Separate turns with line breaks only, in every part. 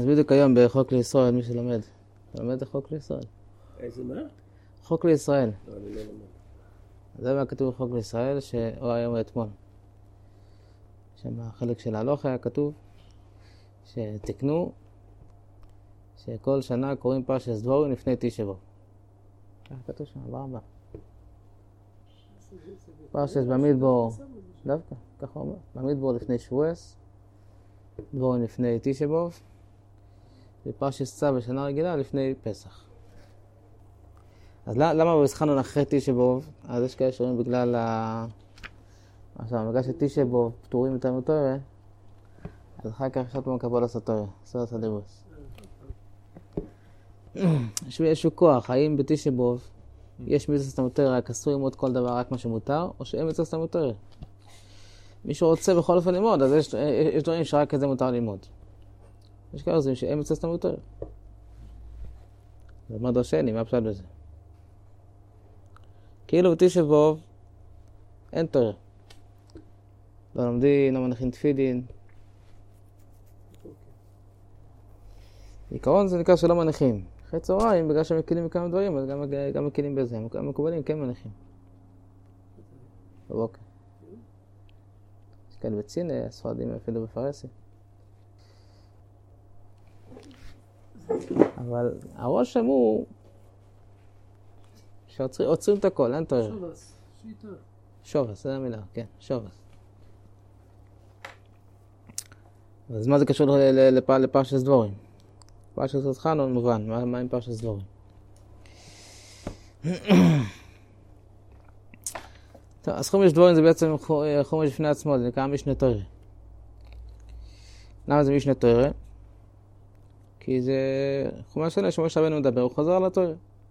בדיוק היום בחוק לישראל, מי שלומד. אתה לומד את חוק לישראל?
איזה מה?
חוק לישראל.
לא, אני לא לומד.
זה מה כתוב בחוק לישראל, או היום או אתמול. שם החלק של ההלכה היה כתוב שתקנו שכל שנה קוראים פרשת דבורים לפני תשעה באב. ככה כתוב שם, ברמב"ם. פרשת במדבר, דווקא, ככה אומר, במדבר לפני שבועס, דבורים לפני תשעה באב, ופרשת צו בשנה רגילה לפני פסח. אז למה בזכרנו אחרי תשעה באב? אז יש כאלה שאומרים בגלל עכשיו, בגלל שתשעה באב פטורים יותר מתורה, אז אחר כך אפשר פעם קבול לעשות תורה, סורת הדיבוס. יש איזשהו כוח, האם בתשעה באב יש מצוות סתמות תורה, רק אסור ללמוד כל דבר רק מה שמותר, או שאין מצוות סתמות תורה? מישהו רוצה בכל אופן ללמוד, אז יש דברים שרק כזה מותר ללמוד. יש כאלה עושים שאין מצוות סתמות תורה. זה מה דרשני, מה פשט בזה? כאילו בתשעה באב אין תורה. לא לומדים, לא מניחים תפילין. בעיקרון זה נקרא שלא מניחים. אחרי צהריים, בגלל שהם מקילים מכמה דברים, אז גם מקילים בזה. המקובלים כן מניחים. בבוקר. יש כאלה בצינה, הספרדים אפילו בפרסי. אבל הראש שם הוא שעוצרים את הכל, אין תורה.
שובס, שיטה.
שובס, זה המילה, כן, שובס. אז מה זה קשור לפרשת דבורים? פרשת חנון מובן, מה עם פרשת דבורים? טוב, אז חומש דבורים זה בעצם חומש בפני עצמו, זה נקרא משנה תורה. למה זה משנה תורה? כי זה חומש שונה שמשה רבנו מדבר, הוא חוזר על התורה.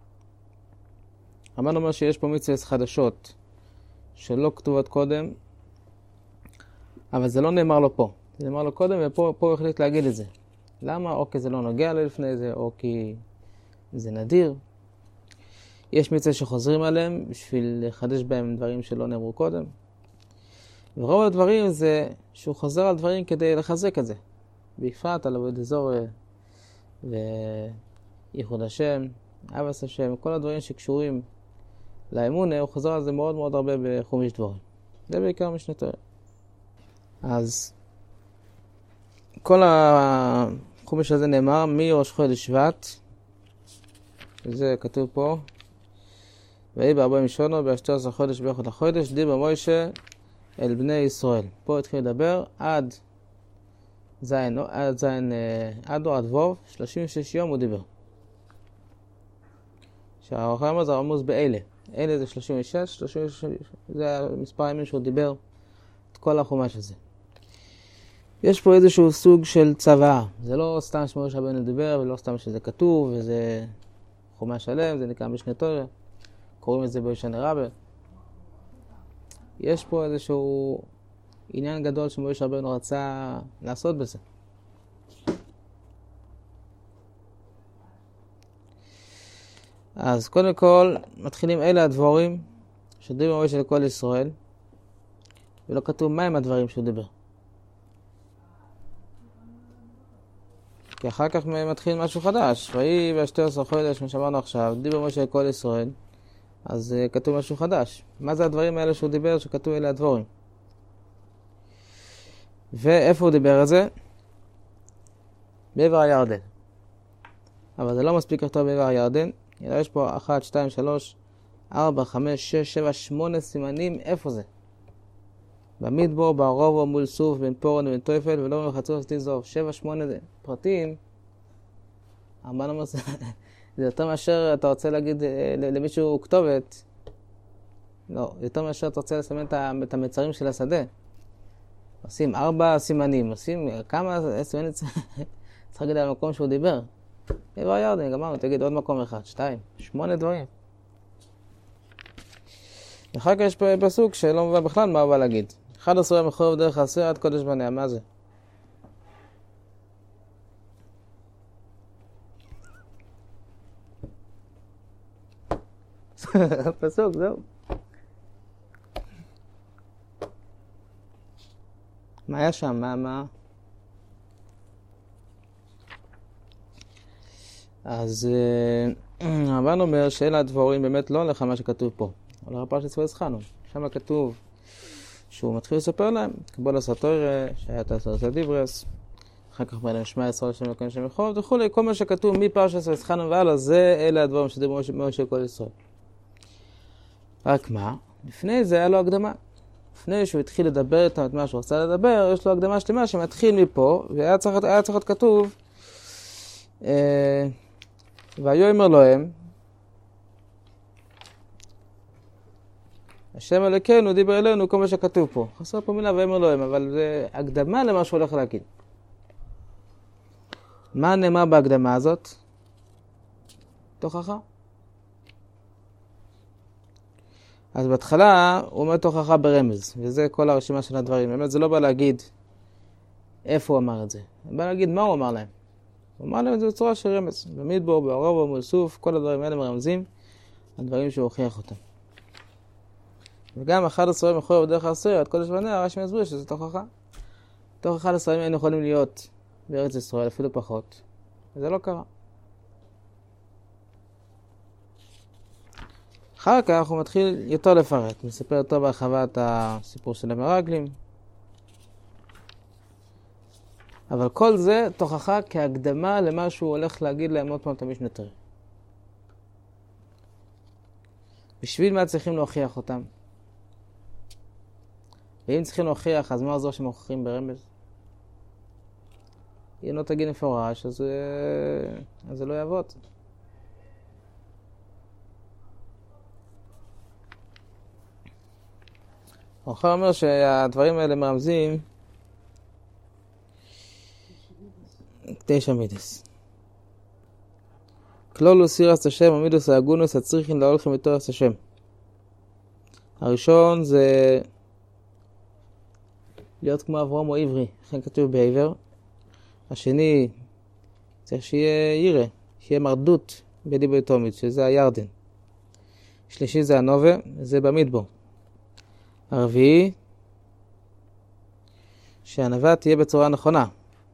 רבן אומר שיש פה מצוות חדשות שלא כתובות קודם, אבל זה לא נאמר לו פה. זה נאמר לו קודם ופה הוא החליט להגיד את זה. למה? או כי זה לא נוגע לפני זה, או כי זה נדיר. יש מצוות שחוזרים עליהם בשביל לחדש בהם דברים שלא נאמרו קודם. ורוב הדברים זה שהוא חוזר על דברים כדי לחזק את זה. בפרט על עבודת זור וייחוד השם, אהבת השם, כל הדברים שקשורים לאמונה, הוא חוזר על זה מאוד מאוד הרבה בחומש דבורים. זה בעיקר משנה תורה. אז כל החומש הזה נאמר מראש חודש שבט, זה כתוב פה, ויהי ב40 שונו ב12 חודש באחד החודש דיבר מוישה אל בני ישראל. פה התחיל לדבר עד עד ווב, 36 יום הוא דיבר. שהאורחי אמר זה הרמוז באלה. אלה זה 36, זה המספר הימים שהוא דיבר את כל החומש הזה. יש פה איזשהו סוג של צוואה. זה לא סתם שמשה רבנו דיבר, ולא סתם שזה כתוב, וזה חומש שלם, זה נקרא משנה תורה. קוראים את זה בישנה רבה. יש פה איזשהו עניין גדול שמשה רבנו רצה לעשות בזה. אז קודם כל, מתחילים אלה הדבורים שדיבר משה לכל ישראל, ולא כתוב מהם הדברים שהוא דיבר. כי אחר כך מתחיל משהו חדש. ויהי ב12 חודש, מה שאמרנו עכשיו, דיבר משה לכל ישראל, אז כתוב משהו חדש. מה זה הדברים האלה שהוא דיבר שכתוב אלה הדבורים? ואיפה הוא דיבר את זה? בעבר הירדן. אבל זה לא מספיק לכתוב בעבר הירדן, אלא יש פה 1, 2, 3, 4, 5, 6, 7, 8 סימנים. איפה זה? במדבר, בערובו, מול סוף, בין פורן ובין טויפל, ולא מחצור שתיזוב. 7, 8 פרטים. הרמב"ן אומר, זה יותר מאשר אתה רוצה להגיד למישהו כתובת. לא, יותר מאשר אתה רוצה לסמן את המצרים של השדה. עושים 4 סימנים, עושים כמה סימנים צריך להגיד על המקום שהוא דיבר. בעבר הירדן, גמרנו, תגיד עוד מקום 1, 2, 8 דברים. אחר כך יש פה פסוק שלא מובן בכלל מה הוא בא להגיד. 11 מחורב דרך העשיר עד קודש בניה, מה זה? פסוק, זהו. מה היה שם? מה? אז הרמב"ן אומר שאלה הדבורים באמת לא הולך על מה שכתוב פה. הולך על פרשת צבא חנון. שם כתוב שהוא מתחיל לספר להם, קבול הסתורא, שהיה תעשרת הדיברס, אחר כך אומר להם שמע ישראל שם אלוקים שם יחוב וכולי, כל מה שכתוב מפרשת צבא חנון והלאה, אלה הדבורים שדיברו משה כל ישראל. רק מה? לפני זה היה לו הקדמה. לפני שהוא התחיל לדבר את מה שהוא רצה לדבר, יש לו הקדמה שלמה שמתחיל מפה, והיה צריך להיות כתוב, ויאמר להם, השם אלוקינו דיבר אלינו כל מה שכתוב פה. חסר פה מילה ויאמר להם, אבל זה הקדמה למה שהוא הולך להגיד. מה נאמר בהקדמה הזאת? תוכחה. אז בהתחלה הוא אומר תוכחה ברמז, וזה כל הרשימה של הדברים. באמת זה לא בא להגיד איפה הוא אמר את זה. הוא בא להגיד מה הוא אמר להם. הוא אמר להם את זה בצורה של רמז. במדבור, בערבה, מול סוף, כל הדברים האלה מרמזים, הדברים שהוא הוכיח אותם. וגם 11 מחויב בדרך העשרה, עד קודש בניה, רש"י מסביר שזה תוכחה. תוך 11 היינו יכולים להיות בארץ ישראל, אפילו פחות. וזה לא קרה. אחר כך הוא מתחיל יותר לפרט, מספר יותר בהרחבה את הסיפור של המרגלים. אבל כל זה תוכחה כהקדמה למה שהוא הולך להגיד להם עוד פעם את המשנה תורה. בשביל מה צריכים להוכיח אותם? ואם צריכים להוכיח, אז מה זו שמוכחים ברמז? אם לא תגיד מפורש, אז זה לא יעבוד. האחר אומר שהדברים האלה מרמזים 9 מידס. כלולוס יראת השם ומידוס האגונוס הצריכים להולכים מתורס השם. הראשון זה להיות כמו אברהם או עברי, לכן כתוב בעבר. השני צריך שיהיה ירא, שיהיה מרדות בדיבור תומית, שזה הירדן. שלישי זה הנובה, זה במדבור. הרביעי, שהענווה תהיה בצורה נכונה.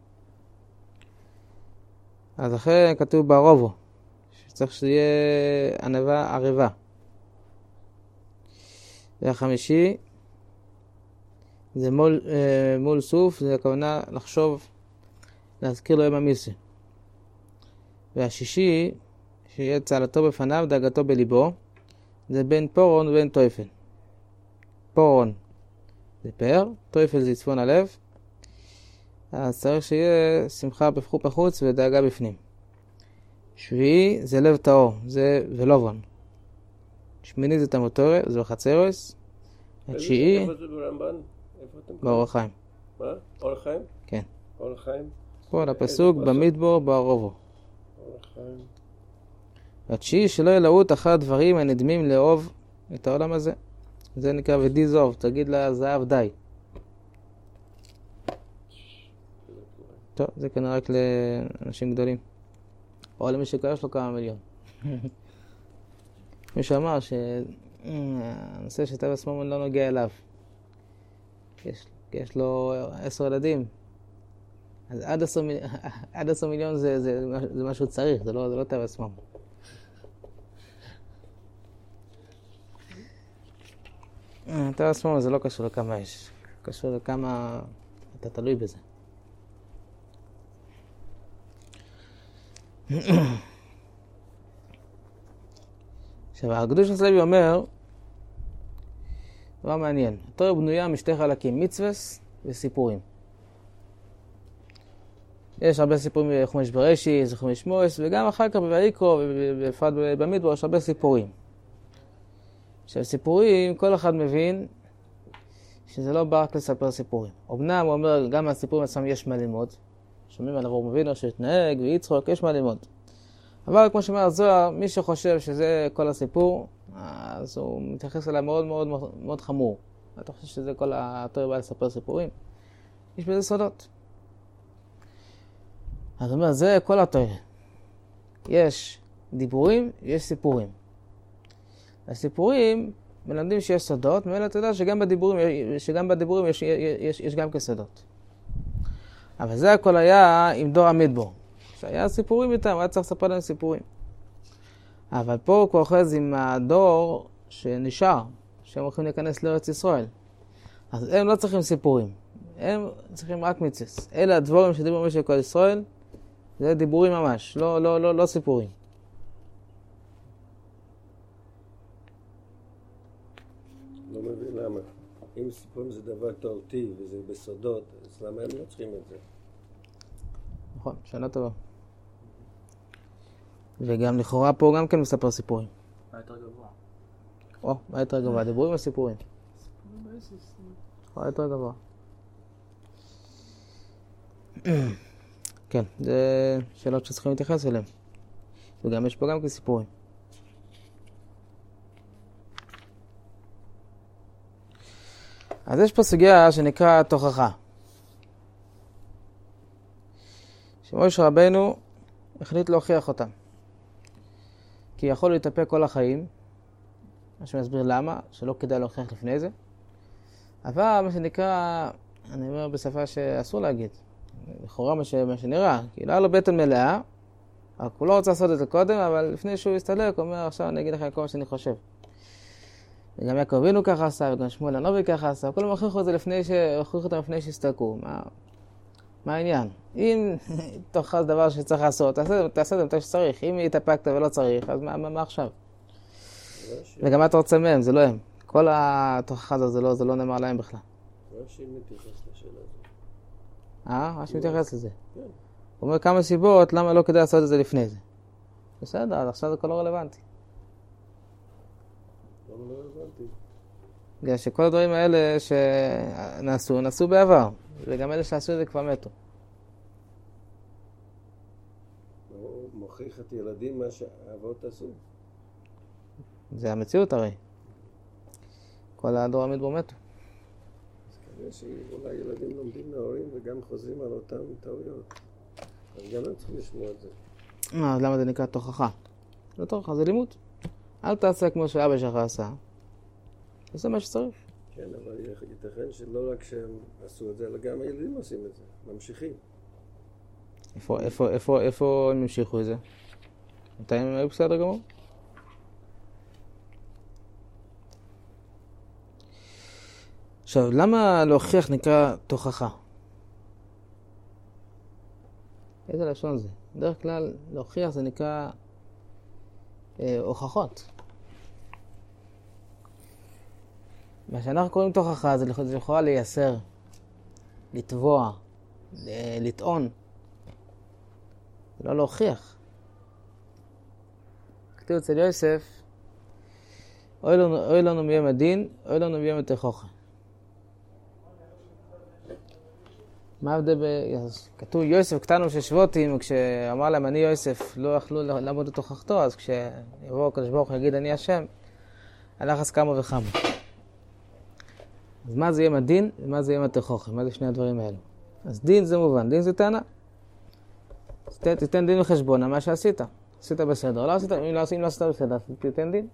אז אחרי כתוב בערובו, שצריך שיהיה ענווה ערבה. והחמישי, זה מול סוף, זה הכוונה לחשוב, להזכיר לו יום המיסי. והשישי, שיהיה צהלתו בפניו, דאגתו בליבו, זה בין פורון ובין טויפל. פורון זה פאר, טויפל זה צפון הלב, אז צריך שיהיה שמחה בחוץ ודאגה בפנים. שביעי זה לב טהור, זה ולובון. שמיני זה תמותורה, זה בחצרוס. התשיעי,
איפה זה ברמב"ן? איפה אתם קוראים?
באור החיים.
מה? אור החיים?
כן.
אור החיים?
פה על הפסוק במדבור בערובו.
אור החיים.
התשיעי שלא ילאו את אחר הדברים הנדמים לאהוב את העולם הזה. זה נקרא ודי זוב, תגיד לזהב די. טוב, זה כנראה רק לאנשים גדולים. או למי שיש לו כמה מיליון. מישהו אמר שהנושא של טבע סמומן לא נוגע אליו. יש לו 10 ילדים. אז עד 10 מיליון זה מה שהוא צריך, זה לא טבע סמומן. טבע סמומן זה לא קשור לכמה יש. קשור לכמה אתה תלוי בזה. עכשיו, הקדוש הסלוי אומר, דבר מעניין, התורה בנויה משתי חלקים, מצווס וסיפורים. יש הרבה סיפורים בחומש בראשית, בחומש מויס, וגם אחר כך בויקרו ובפרט במדבר יש הרבה סיפורים. עכשיו, סיפורים, כל אחד מבין שזה לא בא רק לספר סיפורים. אמנם הוא אומר, גם מהסיפורים עצמם יש מה ללמוד. שומעים על אברהם אבינו שהתנהג ויצחק, יש מה ללמוד. אבל כמו שאומר הזוהר, מי שחושב שזה כל הסיפור, אז הוא מתייחס אליו מאוד מאוד מאוד חמור. אתה חושב שזה כל התורה בא לספר סיפורים? יש בזה סודות. אז הוא אומר, זה כל התורה. יש דיבורים, יש סיפורים. הסיפורים מלמדים שיש סודות, ומאלה אתה יודע שגם בדיבורים יש גם כסודות. אבל זה הכל היה עם דור המדבור. שהיה סיפורים איתם, היה צריך לספר להם סיפורים. אבל פה הוא כבר אוחז עם הדור שנשאר, שהם הולכים להיכנס לארץ ישראל. אז הם לא צריכים סיפורים, הם צריכים רק מצווה. אלה הדבורים שדיברו במשך כל ישראל, זה דיבורים ממש, לא סיפורים.
לא מבין למה. אם סיפורים זה דבר תורתי וזה בסודות, אז למה הם לא צריכים את זה?
נכון, שאלה טובה. וגם לכאורה פה גם כן מספר סיפורים.
מה יותר גבוה?
מה יותר גבוה? דיבורים או סיפורים?
סיפורים באיסיס.
מה יותר גבוה? כן, זה שאלות שצריכים להתייחס אליהן. וגם יש פה גם כסיפורים. אז יש פה סוגיה שנקרא תוכחה. שמשה רבנו החליט להוכיח אותם. כי יכול להתאפק כל החיים, מה שמסביר למה, שלא כדאי להוכיח לפני זה. אבל מה שנקרא, אני אומר בשפה שאסור להגיד, לכאורה מה שנראה, כי לא היה לו בטן מלאה, הוא לא רוצה לעשות את זה קודם, אבל לפני שהוא יסתלק, הוא אומר, עכשיו אני אגיד לכם כל מה שאני חושב. וגם יעקב אבינו ככה עשה, וגם שמואל הנביא ככה עשה, כולם הוכיחו את זה הוכיחו אותם לפני שהסתלקו. מה העניין? אם תוכחה זה דבר שצריך לעשות, תעשה את זה מתי שצריך. אם התאפקת ולא צריך, אז מה עכשיו? וגם מה אתה רוצה מהם, זה לא הם. כל התוכחה הזו זה לא נאמר להם בכלל.
רש"י מתייחס לשאלה הזאת.
רש"י מתייחס לזה.
כן.
הוא אומר כמה סיבות למה לא כדאי לעשות את זה לפני זה. בסדר, אז עכשיו זה כבר לא רלוונטי.
למה לא הבנתי?
בגלל שכל הדברים האלה נעשו בעבר, וגם אלה שעשו את זה כבר מתו.
הוא מוכיח את ילדים מה שהאבות עשו.
זה המציאות הרי. כל הדור המדבר מתו.
אז כנראה שאולי ילדים לומדים מההורים וגם חוזרים על אותם טעויות. אז גם הם צריכים לשמוע את זה.
אז למה זה נקרא תוכחה? לא תוכחה, זה לימוד. אל תעשה כמו שאבא שלך עשה. תעשה מה שצריך.
כן, אבל ייתכן שלא רק שהם עשו את זה, אלא גם הילדים עושים את זה. ממשיכים.
איפה הם המשיכו את זה? מתי הם היו בסדר גמור? עכשיו, למה להוכיח נקרא תוכחה? איזה לשון זה? בדרך כלל להוכיח זה נקרא הוכחות. מה שאנחנו קוראים תוכחה זה יכולה לייסר, לתבוע, לטעון. זה לא כתוב אצל יוסף, אוי לנו מיום הדין, אוי לנו מיום התוכחה. מה ההבדל כתוב יוסף קטנו של שבותים, כשאמר להם אני יוסף לא יכלו לעמוד את תוכחתו, אז כשיבוא הקדוש ברוך הוא יגיד אני השם, הלחץ כמה וכמה. אז מה זה יום הדין ומה זה יום התוכחה? מה זה שני הדברים האלו? אז דין זה מובן, דין זה טענה. תיתן דין וחשבון על מה שעשית. עשית בסדר, לא עשית, אם לא עשית בסדר, תיתן דין.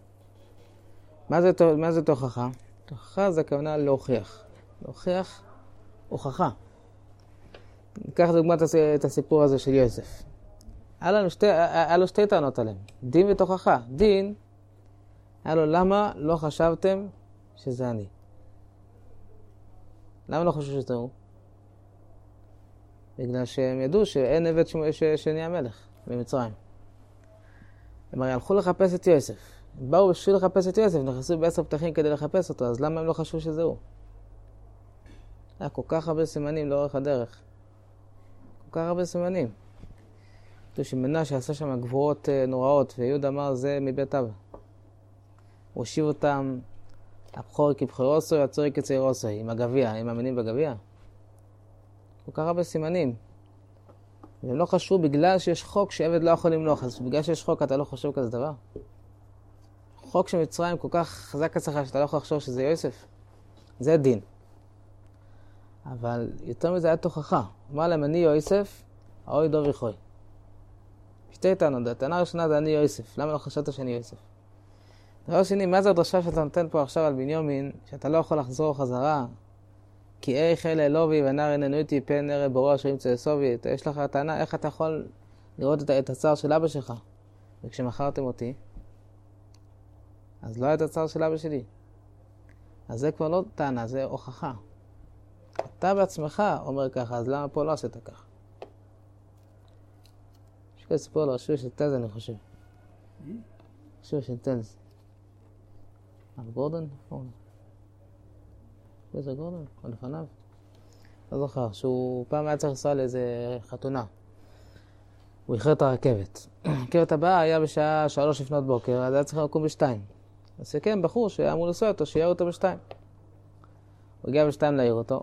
מה זה תוכחה? תוכחה זה הכוונה להוכיח. להוכיח הוכחה. ניקח דוגמת את הסיפור הזה של יוסף. היה לו שתי טענות עליהם, דין ותוכחה. דין, היה לו למה לא חשבתם שזה אני? למה לא חשבו שזה הוא? בגלל שהם ידעו שאין עבד שנהיה מלך במצרים. הם הרי הלכו לחפש את יוסף. הם באו בשביל לחפש את יוסף, נכנסו ב10 פתחים כדי לחפש אותו, אז למה הם לא חשבו שזה הוא? היה כל כך הרבה סימנים לאורך הדרך. כל כך הרבה סימנים. כתוב שמנשה עשה שם גבורות נוראות, ויהוד אמר זה מבית אבא. הוא הושיב אותם, הבכור כבחירוסו, הצורי כצעירוסו, עם הגביע, הם מאמינים בגביע. כל כך הרבה סימנים. והם לא חשבו בגלל שיש חוק שעבד לא יכול למלוך, אז בגלל שיש חוק אתה לא חושב כזה דבר. חוק של מצרים כל כך חזק אצלך שאתה לא יכול לחשוב שזה יוסף. זה דין. אבל יותר מזה היה תוכחה. אמר להם אני יוסף, האוי דוב יחוי. שתי טענות. הטענה הראשונה זה אני יוסף. למה לא חשבת שאני יוסף? דבר שני, מה זה הדרשה שאתה נותן פה עכשיו על בנימין, שאתה לא יכול לחזור חזרה? כי איך אלה אלובי ונער איננו איתי פן נראה ברוע אשר ימצא סובי. יש לך טענה איך אתה יכול לראות את הצער של אבא שלך. וכשמכרתם אותי, אז לא היה את הצער של אבא שלי. אז זה כבר לא טענה, זה הוכחה. אתה בעצמך אומר ככה, אז למה פה לא עשית ככה? יש כאלה סיפור לו, שיעור של תז, אני חושב. שיעור של תז. על גורדון? איזה גורדון? או לפניו? לא זוכר, שהוא פעם היה צריך לנסוע לאיזה חתונה. הוא איחר את הרכבת. הרכבת הבאה היה בשעה 3 לפנות בוקר, אז היה צריך לקום ב2. אז סיכם בחור שהיה אמור לנסוע אותו, שיהיה אותו ב2. הוא הגיע ב2 להעיר אותו.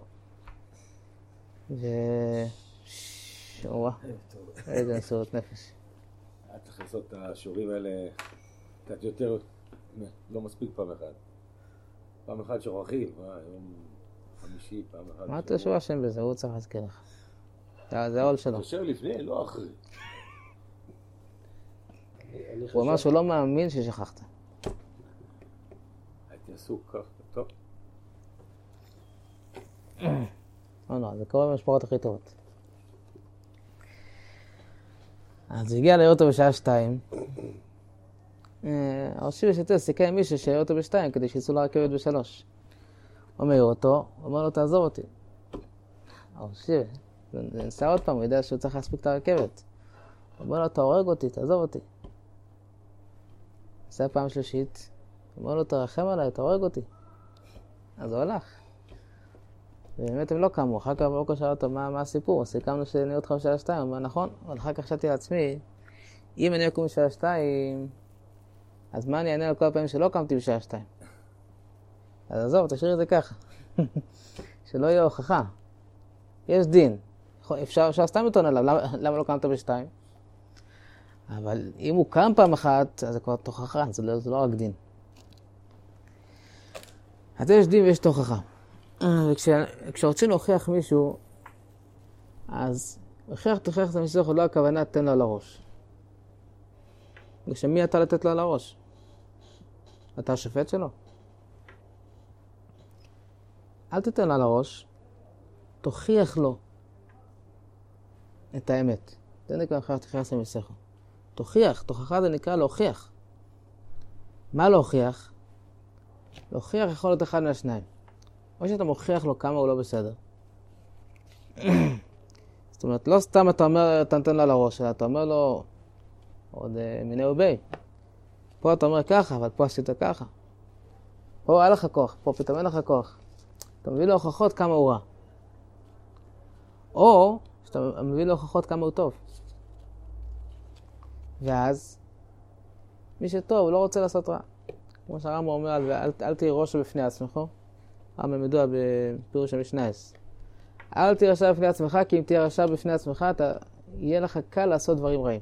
וואה, איזה מסירות נפש.
היה צריך לעשות את השיעורים האלה קצת יותר, לא מספיק פעם אחת. פעם אחת שוכחים, יום חמישי, פעם אחת.
מה אתה שואל השם בזה? הוא צריך להזכיר לך. זה העול שלו.
חושב לפני, לא אחרי.
הוא אמר שהוא לא מאמין ששכחת.
הייתי עסוק כך, טוב.
לא, זה קורה במשפחות הכי טובות. אז הוא הגיע להעיר אותו בשעה 2. הרשיב שתל סיכם עם מישהו שיעיר אותו ב2 כדי שיצאו לרכבת ב3. הוא מעיר אותו, הוא אומר לו תעזוב אותי. הרשיב, זה נסע עוד פעם, הוא יודע שהוא צריך להספיק את הרכבת. הוא אומר לו אתה הורג אותי, תעזוב אותי. נסע פעם שלישית, הוא אומר לו תרחם עליי, אתה הורג אותי. אז הוא הלך. ובאמת הם לא קמו, אחר כך בבוקר שאל אותו מה הסיפור, סיכמנו שנראה אותך בשעה 2, הוא אומר נכון, אבל אחר כך חשבתי לעצמי, אם אני אקום בשעה 2, אז מה אני אענה על כל הפעמים שלא קמתי בשעה 2? אז עזוב, תשאיר את זה ככה, שלא יהיה הוכחה. יש דין, אפשר סתם לטעון עליו, למה לא קמת ב2? אבל אם הוא קם פעם אחת, אז זה כבר תוכחה, זה לא רק דין. אז יש דין ויש תוכחה. וכשרוצים להוכיח מישהו, אז תוכיח את המשוך, לא הכוונה תן לו על הראש. כשמי אתה לתת לו על הראש? אתה השופט שלו? אל תתן לו על הראש, תוכיח לו את האמת. זה נקרא תוכיח את המשוך. תוכחה זה נקרא להוכיח. מה להוכיח? להוכיח יכול להיות אחד מהשניים. או שאתה מוכיח לו כמה הוא לא בסדר. זאת אומרת, לא סתם אתה אומר, אתה נותן לו על הראש, אלא אתה אומר לו עוד מיני ובי. פה אתה אומר ככה, אבל פה עשית ככה. פה היה לך כוח, פה פתאום אין לך כוח. אתה מביא לו הוכחות כמה הוא רע. או שאתה מביא לו הוכחות כמה הוא טוב. ואז, מי שטוב, הוא לא רוצה לעשות רע. כמו שהרמב"ם אומר, אל תהיה ראש בפני עצמך. הרמב"ם מדוע בפירוש המשנייס. אל תהיה רשע בפני עצמך, כי אם תהיה רשע בפני עצמך, יהיה לך קל לעשות דברים רעים.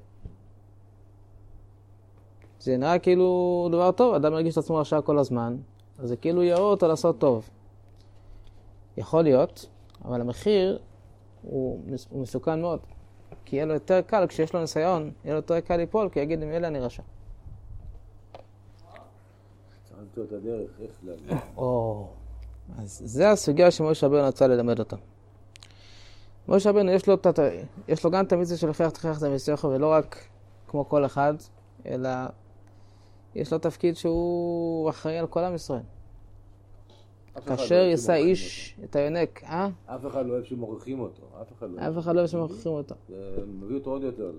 זה נראה כאילו דבר טוב, אדם מרגיש את עצמו רשע כל הזמן, אז זה כאילו יראו אותו לעשות טוב. יכול להיות, אבל המחיר הוא מסוכן מאוד. כי יהיה לו יותר קל, כשיש לו ניסיון, יהיה לו יותר קל ליפול, כי יגיד, אם אלה אני רשע.
צריך למצוא את הדרך, איך להגיד.
אז זה הסוגיה שמשה רבנו רצה ללמד אותה. משה רבנו יש לו גם את המצווה של תוכיח את המשוך, ולא רק כמו כל אחד, אלא יש לו תפקיד שהוא אחראי על כל עם ישראל. כאשר יישא איש את היונק,
אף אחד לא אוהב שמוכיחים אותו.
אף אחד לא אוהב שמוכיחים אותו.
זה מביא אותו עוד יותר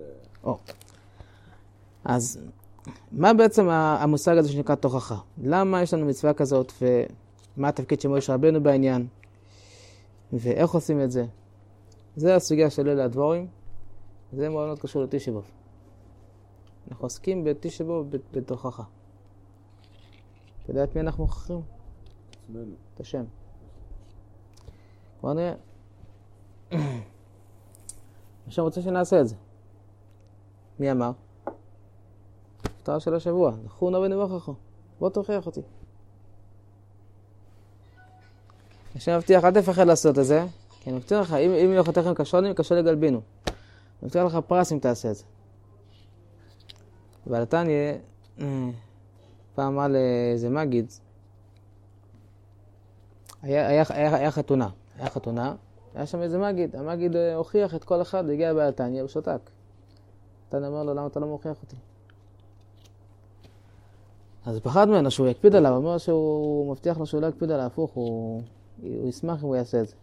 אז מה בעצם המושג הזה שנקרא תוכחה? למה יש לנו מצווה כזאת, ומה התפקיד של משה רבנו בעניין, ואיך עושים את זה? זה הסוגיה של אלה הדבורים, זה מאוד מאוד קשור לתשע באב. אנחנו עוסקים בתשע באב בתוכחה. אתה יודע את מי אנחנו מוכיחים? את השם. כבר נראה. השם רוצה שנעשה את זה. מי אמר? הפטרה של השבוע. זכור נא ונברכו. בוא תוכיח אותי. השם מבטיח, אל תפחד לעשות את זה. כי אני מבטיח לך, אם יוכלתכם כשונים, קשה לגלבינו. אני מבטיח לך פרס אם תעשה את זה. ועל תניא, פעם אמר לאיזה מגיד, היה חתונה. היה שם איזה מגיד. המגיד הוכיח את כל אחד, הגיע בעל תניא ושותק. אתה אומר לו, למה אתה לא מוכיח אותי? אז פחד ממנו שהוא יקפיד עליו, הוא אומר שהוא מבטיח לו שהוא לא יקפיד עליו, הפוך, הוא ישמח אם הוא יעשה את זה.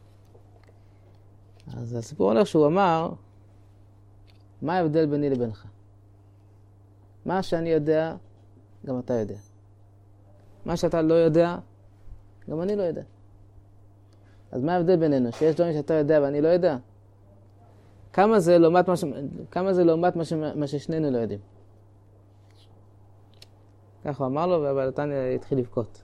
אז הסיפור הולך שהוא אמר, מה ההבדל ביני לבינך? מה שאני יודע, גם אתה יודע. מה שאתה לא יודע, גם אני לא יודע. אז מה ההבדל בינינו? שיש דברים שאתה יודע ואני לא יודע? כמה זה לעומת מה ששנינו לא יודעים? ככה הוא אמר לו, אבל נתניה התחיל לבכות.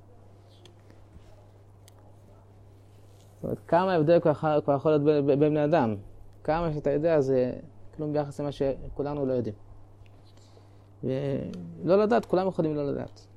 זאת אומרת, כמה ההבדל כבר יכול להיות בין בני אדם? כמה שאתה יודע זה כלום ביחס למה שכולנו לא יודעים. ולא לדעת, כולם יכולים לא לדעת.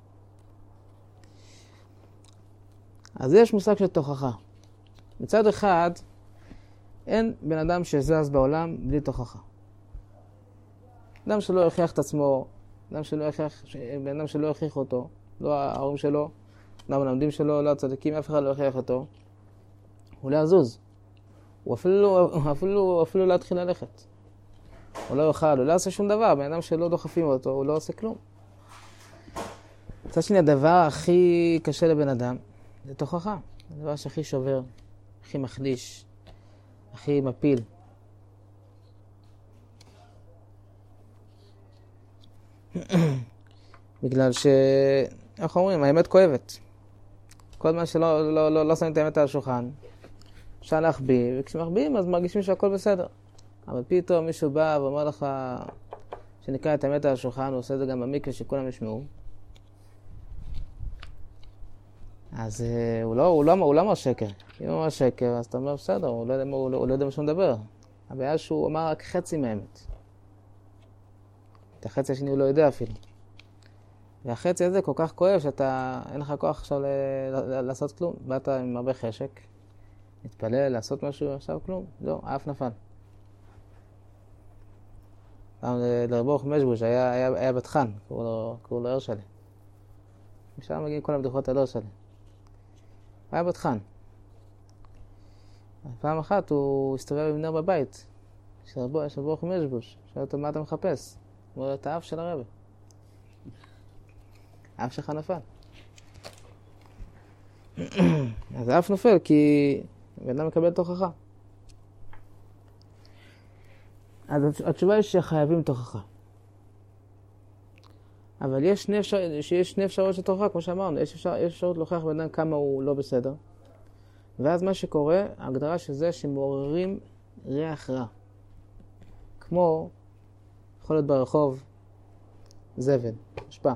אז יש מושג של תוכחה. מצד אחד, אין בן אדם שזז בעולם בלי תוכחה. אדם שלא יוכיח את עצמו, בן אדם שלא יוכיח אותו, לא ההורים שלו, לא המלמדים שלו, לא הצדיקים, אף אחד לא יוכיח אותו, הוא לא יזוז. הוא אפילו לא יתחיל ללכת. הוא לא יוכל, הוא לא עושה שום דבר. בן אדם שלא דוחפים אותו, הוא לא עושה כלום. מצד שני, הדבר הכי קשה לבן אדם זה תוכחה. הדבר שהכי שובר, הכי מחליש, הכי מפיל. בגלל איך אומרים, האמת כואבת. כל מה שלא שמים את האמת על השולחן, אפשר להחביא, וכשמחביאים אז מרגישים שהכל בסדר. אבל פתאום מישהו בא ואומר לך שנקרא את האמת על השולחן, הוא עושה את זה גם במקווה שכולם ישמעו. אז הוא לא אמר שקר. אם הוא אמר שקר, אז אתה אומר בסדר, הוא לא יודע מה שהוא מדבר. הבעיה שהוא אמר רק חצי מהאמת. את החצי השני הוא לא יודע אפילו. והחצי הזה כל כך כואב שאתה, אין לך כוח עכשיו לעשות כלום. באת עם הרבה חשק, להתפלל, לעשות משהו, עכשיו כלום. לא, אף נפל. לרבו חמשבוש היה בתחן, קראו לו הרשלי. משם מגיעים כל הבדיחות על הרשלי. היה בתחן. פעם אחת הוא הסתובב עם נר בבית, של רבו חמשבוש. שאל אותו, מה אתה מחפש? הוא אומר, את האף של הרבי. האף שלך נפל. אז האף נופל כי בן אדם מקבל תוכחה. אז התשובה היא שחייבים תוכחה. אבל יש שני אפשרויות של תוכחה, כמו שאמרנו. יש אפשרות להוכיח בן אדם כמה הוא לא בסדר. ואז מה שקורה, ההגדרה של זה שמעוררים ריח רע. כמו, יכול להיות ברחוב, זבל, אשפה.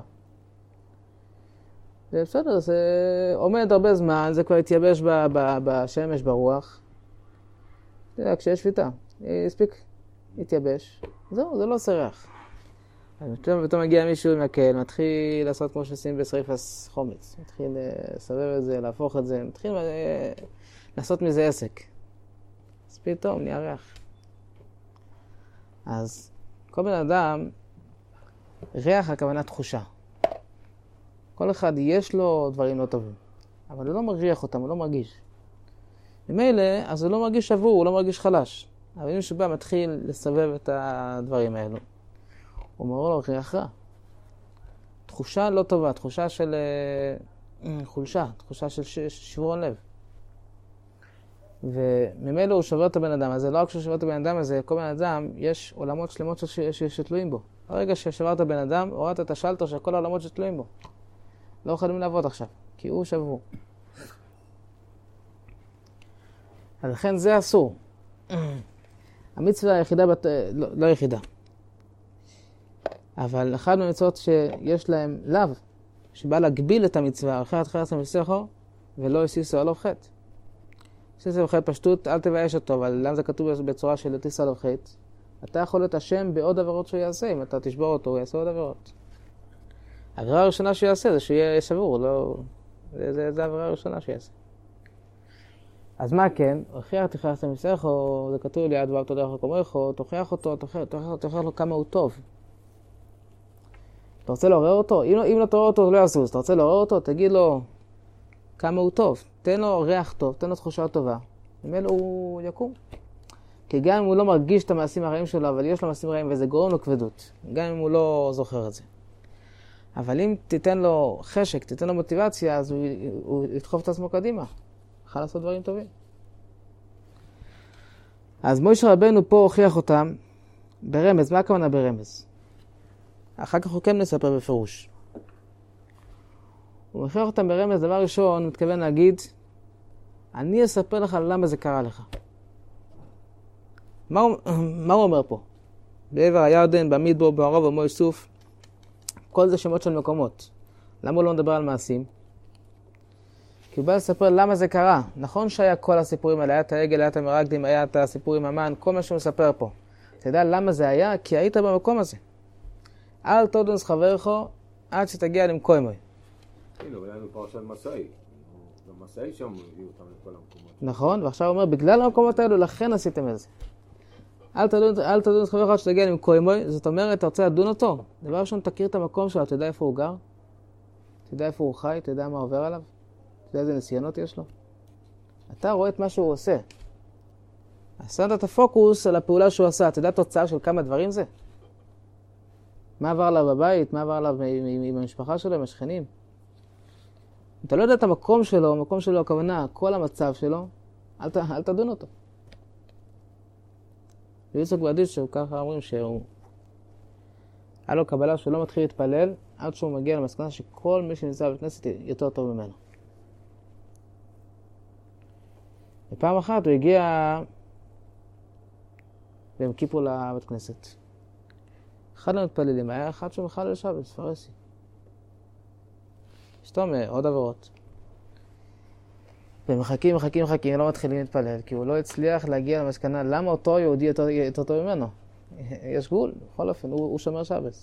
זה בסדר, זה עומד הרבה זמן, זה כבר התייבש בשמש, ברוח. כשיש שביתה, הספיק להתייבש. זהו, זה לא עושה ריח. אז פתאום מגיע מישהו עם הקל, מתחיל לעשות כמו שעושים בשריפת חומץ. מתחיל לסבב את זה, להפוך את זה, מתחיל לעשות מזה עסק. אז פתאום נהיה ריח. אז כל בן אדם, ריח הכוונה תחושה. כל אחד יש לו דברים לא טובים, אבל הוא לא מרגיח אותם, הוא לא מרגיש. ממילא, אז הוא לא מרגיש שבור, הוא לא מרגיש חלש. אבל אם שבא מתחיל לסבב את הדברים האלו, הוא אומר לו ריח רע. תחושה לא טובה, תחושה של חולשה, תחושה של שברון לב. וממילא הוא שובר את הבן אדם הזה, לא רק שהוא שובר את הבן אדם הזה, כל בן אדם יש עולמות שלמות שתלויים בו. ברגע ששברת בן אדם, הורדת את השלטר של כל העולמות שתלויים בו. לא יכולים לעבוד עכשיו, כי הוא שבור. אז לכן זה אסור. המצווה היחידה, לא יחידה. אבל אחד מהמצוות שיש להם לאו, שבא להגביל את המצווה, אחרת חרס למסכו, ולא יסיסו עליו חטא. יסיסו עליו חטא פשטות, אל תבייש אותו, אבל למה זה כתוב בצורה של תיסו עליו חטא? אתה יכול להיות אשם בעוד עבירות שהוא יעשה, אם אתה תשבור אותו, הוא יעשה עוד עבירות. העבירה הראשונה שהוא יעשה זה שיהיה שבור, לא... זה העבירה הראשונה שהוא יעשה. אז מה כן? הוכיח תכרס למסכו, זה כתוב ליד ואהבת תודה כמוך, תוכיח אותו, תוכיח לו כמה הוא טוב. אתה רוצה לעורר אותו? אם לא תעורר אותו, זה לא יזוז. אתה רוצה לעורר אותו? תגיד לו כמה הוא טוב. תן לו ריח טוב, תן לו תחושה טובה. ממילא הוא יקום. כי גם אם הוא לא מרגיש את המעשים הרעים שלו, אבל יש לו מעשים רעים וזה גורם לו כבדות, גם אם הוא לא זוכר את זה. אבל אם תיתן לו חשק, תיתן לו מוטיבציה, אז הוא ידחוף את עצמו קדימה. יכול לעשות דברים טובים. אז מוישה רבנו פה הוכיח אותם ברמז. מה הכוונה ברמז? אחר כך הוא כן נספר בפירוש. הוא הוכיח אותם ברמז, דבר ראשון, הוא מתכוון להגיד, אני אספר לך למה זה קרה לך. מה הוא אומר פה? בעבר הירדן, במדבר, בערב, במוי סוף, כל זה שמות של מקומות. למה הוא לא מדבר על מעשים? כי הוא בא לספר למה זה קרה. נכון שהיה כל הסיפורים האלה, היה את העגל, היה את המרגלים, היה את הסיפורים המן, כל מה שהוא מספר פה. אתה יודע למה זה היה? כי היית במקום הזה. אל תודנס חברך עד שתגיע למקוימוי.
הנה, אבל היינו פרשת מסעי. במסעי שם הביאו אותם לכל המקומות.
נכון, ועכשיו הוא אומר, בגלל המקומות האלו, לכן עשיתם את זה. אל תדון את חברך עד שתגיע למקוימוי, זאת אומרת, אתה רוצה לדון אותו. דבר ראשון, תכיר את המקום שלו, אתה יודע איפה הוא גר? אתה יודע איפה הוא חי? אתה יודע מה עובר עליו? אתה יודע איזה ניסיונות יש לו? אתה רואה את מה שהוא עושה. אז שמת את הפוקוס על הפעולה שהוא עשה. אתה יודע תוצאה של כמה דברים זה? מה עבר עליו בבית? מה עבר עליו עם המשפחה שלו, עם השכנים? אתה לא יודע את המקום שלו, המקום שלו הכוונה, כל המצב שלו, אל תדון אותו. ויצחק ואדישו, ככה אומרים שהוא היה לו קבלה שהוא לא מתחיל להתפלל עד שהוא מגיע למסקנה שכל מי שנמצא בבית כנסת יותר טוב ממנו. ופעם אחת הוא הגיע והם כיפרו לבית כנסת. אחד המתפללים היה אחד שהוא מחלל שבת, פרסי. שתום עוד עבירות. ומחכים, לא מתחילים להתפלל, כי הוא לא הצליח להגיע למסקנה למה אותו יהודי יותר טוב ממנו. יש גבול, בכל אופן, הוא שומר שבת.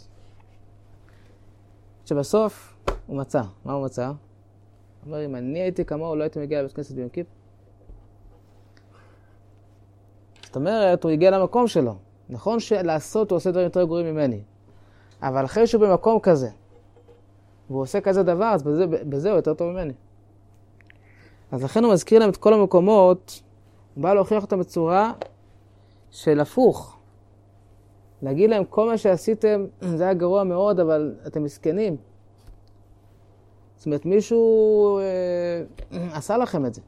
שבסוף הוא מצא. מה הוא מצא? הוא אומר, אם אני הייתי כמוהו, לא הייתי מגיע לבית כנסת ביום כיפור. זאת אומרת, הוא הגיע למקום שלו. נכון שלעשות הוא עושה דברים יותר גרועים ממני. אבל אחרי שהוא במקום כזה, והוא עושה כזה דבר, אז בזה הוא יותר טוב ממני. אז לכן הוא מזכיר להם את כל המקומות, הוא בא להוכיח אותם בצורה של הפוך. להגיד להם, כל מה שעשיתם, זה היה גרוע מאוד, אבל אתם מסכנים. זאת אומרת, מישהו עשה לכם את זה.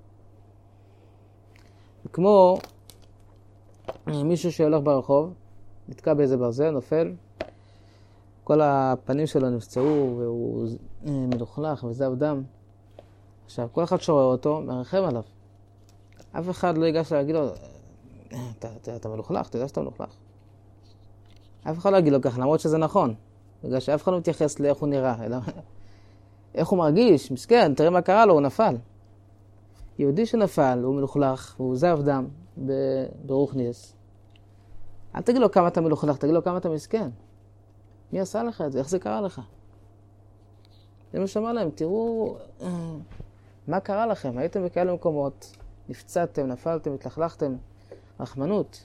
כמו מישהו שהולך ברחוב, נתקע באיזה ברזל, נופל, כל הפנים שלו נפצעו, והוא מלוכלך וזב דם. עכשיו, כל אחד שרואה אותו, מרחם עליו. אף אחד לא ייגש להגיד לו, אתה מלוכלך, אתה יודע שאתה מלוכלך. אף אחד לא יגיד לו כך, למרות שזה נכון. בגלל שאף אחד לא מתייחס לאיך הוא נראה, אלא איך הוא מרגיש, מסכן, תראה מה קרה לו, הוא נפל. יהודי שנפל, הוא מלוכלך, הוא זב דם ברוחניאס. אל תגיד לו כמה אתה מלוכלך, תגיד לו כמה אתה מסכן. מי עשה לך את זה? איך זה קרה לך? זה מה שאמר להם, תראו מה קרה לכם. הייתם בכאלה מקומות, נפצעתם, נפלתם, התלכלכתם, רחמנות.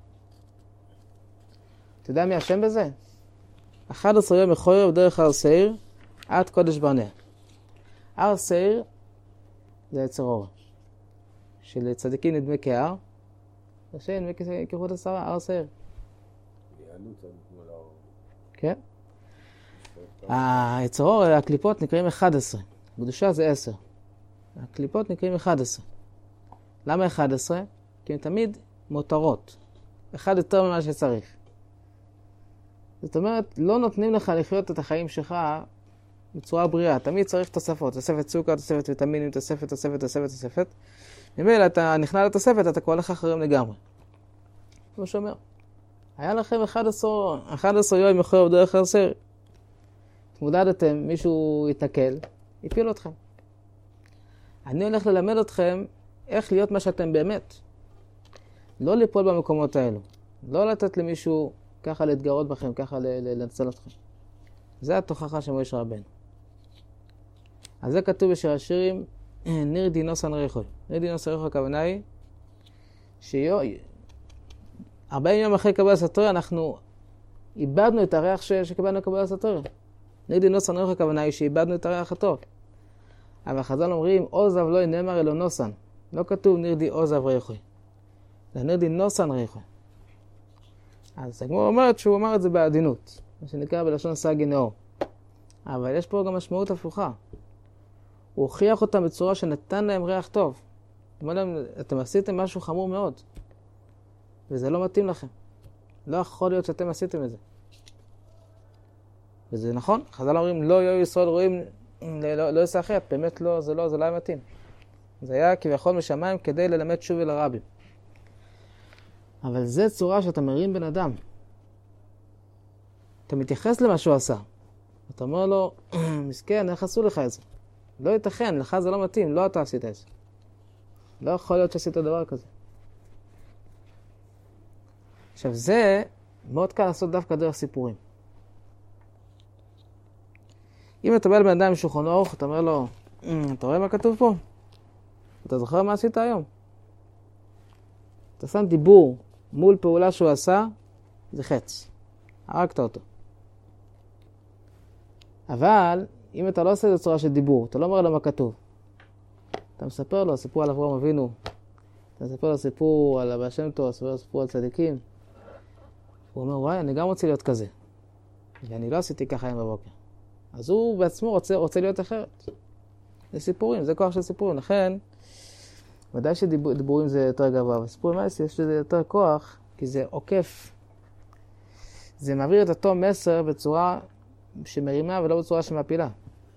אתה יודע מי השם בזה? 11 יום מחורר בדרך הר סעיר עד קודש ברנע. הר סעיר זה יצר אור. שלצדיקים נדמה כהר, ושנדמה כחוט השערה, הר סעיר. כן? היצר אור, הקליפות נקראים 11. קדושה זה 10. הקליפות נקראים 11. למה 11? כי הן תמיד מותרות. אחד יותר ממה שצריך. זאת אומרת, לא נותנים לך לחיות את החיים שלך בצורה בריאה. תמיד צריך תוספות. תוספת סוכר, תוספת ויטמינים, תוספת. ממילא אתה נכנע לתוספת, אתה כבר לך אחרים לגמרי. כמו שאומר. היה לכם 11 יום מחורר בדרך הר סעיר. התמודדתם, מישהו יתנקל, יפיל אתכם. אני הולך ללמד אתכם איך להיות מה שאתם באמת. לא ליפול במקומות האלו. לא לתת למישהו ככה להתגרות בכם, ככה לנצל אתכם. זה התוכחה של מוישה רבנו. אז זה כתוב בשיר השירים, ניר דינוס אנריחוי. ניר דינוס אנריחוי הכוונה היא, 40 יום אחרי קבלת התורה אנחנו איבדנו את הריח שקיבלנו קבלת התורה. ניר דינוס אנריחוי הכוונה היא שאיבדנו את הריח הטוב. אבל חז"ל אומרים, עוזב לא נאמר אלא נוסן. לא כתוב ניר די עוזב ריחוי. לנרדי נוסן ריחו. אז הגמרא אומרת שהוא אמר את זה בעדינות, מה שנקרא בלשון סגי נאור. אבל יש פה גם משמעות הפוכה. הוא הוכיח אותם בצורה שנתן להם ריח טוב. אומר להם, אתם עשיתם משהו חמור מאוד, וזה לא מתאים לכם. לא יכול להיות שאתם עשיתם את זה. וזה נכון, חז"ל אומרים, לא יהיו ישראל רואים, לא יעשה אחרת, באמת לא, זה לא היה מתאים. זה היה כביכול משמיים כדי ללמד שוב אל הרבים. אבל זה צורה שאתה מרים בן אדם. אתה מתייחס למה שהוא עשה. אתה אומר לו, מסכן, איך עשו לך את זה? לא ייתכן, לך זה לא מתאים, לא אתה עשית את זה. לא יכול להיות שעשית דבר כזה. עכשיו זה מאוד קל לעשות דווקא דרך סיפורים. אם אתה בא לבן אדם עם שולחן ערוך, אתה אומר לו, אתה רואה מה כתוב פה? אתה זוכר מה עשית היום? אתה שם דיבור מול פעולה שהוא עשה, זה חץ. הרגת אותו. אבל אם אתה לא עושה את זה בצורה של דיבור, אתה לא אומר לו מה כתוב. אתה מספר לו סיפור על אברהם אבינו, אתה מספר לו סיפור על הבעל שם טוב, סיפור על צדיקים. הוא אומר, וואי, אני גם רוצה להיות כזה. ואני לא עשיתי ככה היום בבוקר. אז הוא בעצמו רוצה להיות אחרת. זה סיפורים, זה כוח של סיפורים. לכן, ודאי שדיבורים זה יותר גבוה, אבל סיפורים האלה יש לזה יותר כוח, כי זה עוקף. זה מעביר את אותו מסר בצורה שמרימה ולא בצורה שמפילה.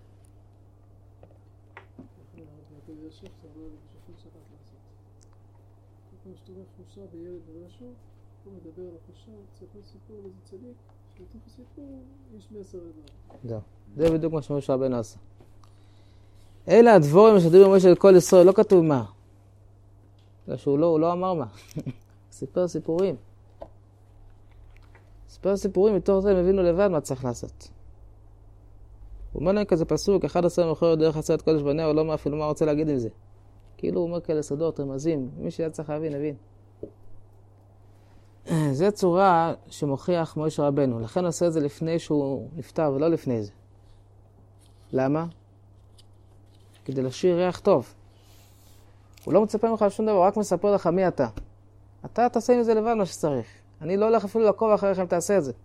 בילד ומשהו, הוא מדבר על החושה, צריך סיפור לזה צדיק, שבתוך הסיפור יש מסר לדבר.
זה בדיוק מה שמשה רבנו עשה. אלה הדבורים שדיברו משה לכל ישראל, לא כתוב מה. בגלל שהוא לא אמר מה. סיפר סיפורים. סיפר סיפורים, מתוך זה הם הבינו לבד מה צריך לעשות. הוא אומר להם כזה פסוק, 11 מוכר דרך עשרת קודש בניה, הוא לא אפילו מה רוצה להגיד עם זה. כאילו הוא אומר כאלה סודות, רמזים, מי שהיה צריך להבין, הבין. זה צורה שמוכיח משה רבנו, לכן עושה את זה לפני שהוא נפטר ולא לפני זה. למה? כדי להשאיר ריח טוב. הוא לא מצפה ממך שום דבר, הוא רק מספר לך מי אתה. אתה תעשה עם זה לבד מה שצריך. אני לא הולך אפילו לעקוב אחריכם, תעשה את זה.